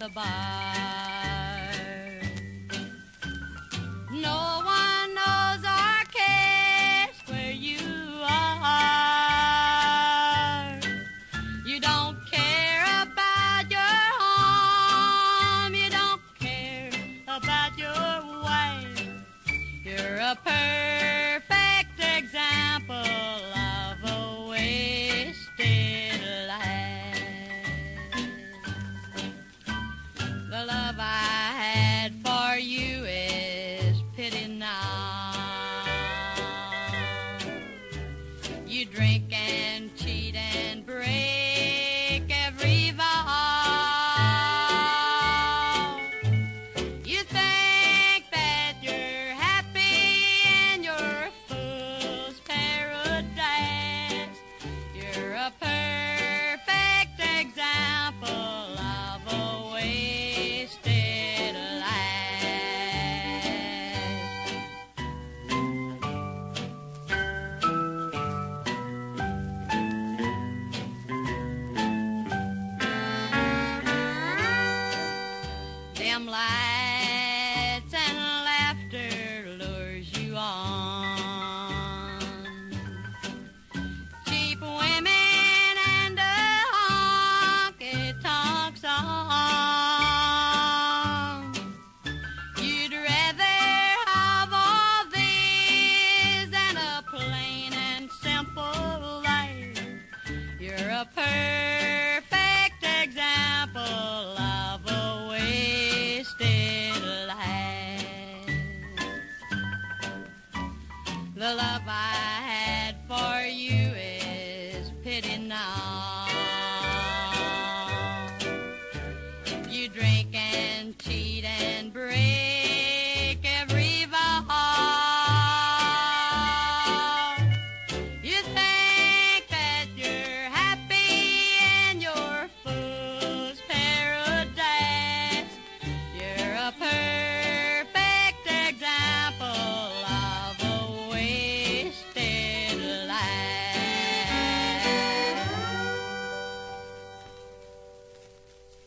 bar. No one knows or cares where you are. You don't care about your home. You don't care about your wife. You're a perfect example of a wasted life. The love I had for you is pity now. You drink and cheat and break every vow. You think that you're happy in your fool's paradise. You're a perfect example of a wasted life. Dim lights and laughter lures you on. Cheap women and a honky-tonk song. You'd rather have all these than a plain and simple life. You're a perfect example of a wasted life. The love I had for you is pity now.